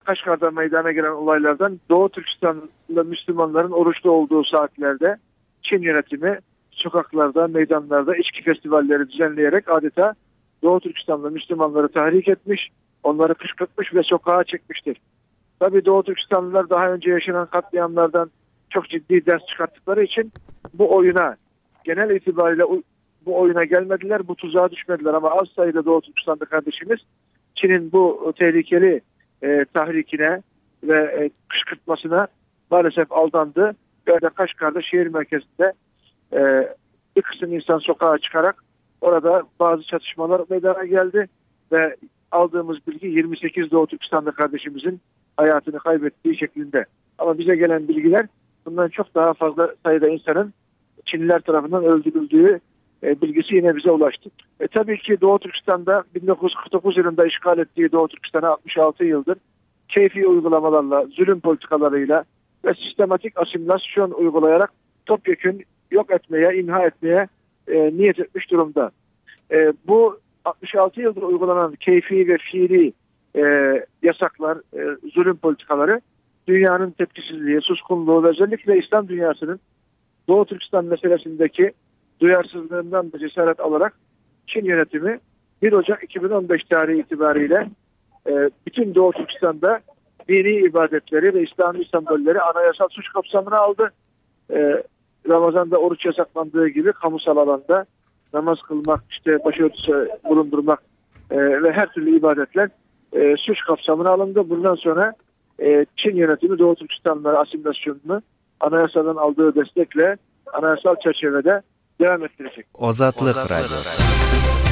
Kaşgar'da meydana gelen olaylardan Doğu Türkistan'da Müslümanların oruçlu olduğu saatlerde Çin yönetimi sokaklarda, meydanlarda içki festivalleri düzenleyerek adeta Doğu Türkistan'da Müslümanları tahrik etmiş, onları kışkırtmış ve sokağa çekmiştir. Tabii Doğu Türkistanlılar daha önce yaşanan katliamlardan çok ciddi ders çıkarttıkları için bu oyuna genel itibariyle bu oyuna gelmediler, bu tuzağa düşmediler ama az sayıda Doğu Türkistanlı kardeşimiz Çin'in bu tehlikeli tahrikine ve kışkırtmasına maalesef aldandı. Ve de Kaşgar'da şehir merkezinde bir kısım insan sokağa çıkarak orada bazı çatışmalar meydana geldi ve aldığımız bilgi 28 Doğu Türkistanlı kardeşimizin hayatını kaybettiği şeklinde. Ama bize gelen bilgiler bundan çok daha fazla sayıda insanın Çinliler tarafından öldürüldüğü bilgisi yine bize ulaştı. Tabii ki Doğu Türkistan'da 1949 yılında işgal ettiği Doğu Türkistan'a 66 yıldır keyfi uygulamalarla, zulüm politikalarıyla ve sistematik asimilasyon uygulayarak topyekün yok etmeye, imha etmeye niyet etmiş durumda. Bu 66 yıldır uygulanan keyfi ve fiili yasaklar, zulüm politikaları dünyanın tepkisizliği, suskunluğu ve özellikle İslam dünyasının Doğu Türkistan meselesindeki duyarsızlığından da cesaret alarak Çin yönetimi 1 Ocak 2015 tarihi itibariyle bütün Doğu Türkistan'da dini ibadetleri ve İslami sembolleri anayasal suç kapsamına aldı. Ramazan'da oruç yasaklandığı gibi kamusal alanda namaz kılmak, işte başörtüsü bulundurmak ve her türlü ibadetler suç kapsamına alındı. Bundan sonra Çin yönetimi Doğu Türkistanlılara asimilasyonunu anayasadan aldığı destekle anayasal çerçevede devam ettirecek. Ozatlık Radyosu.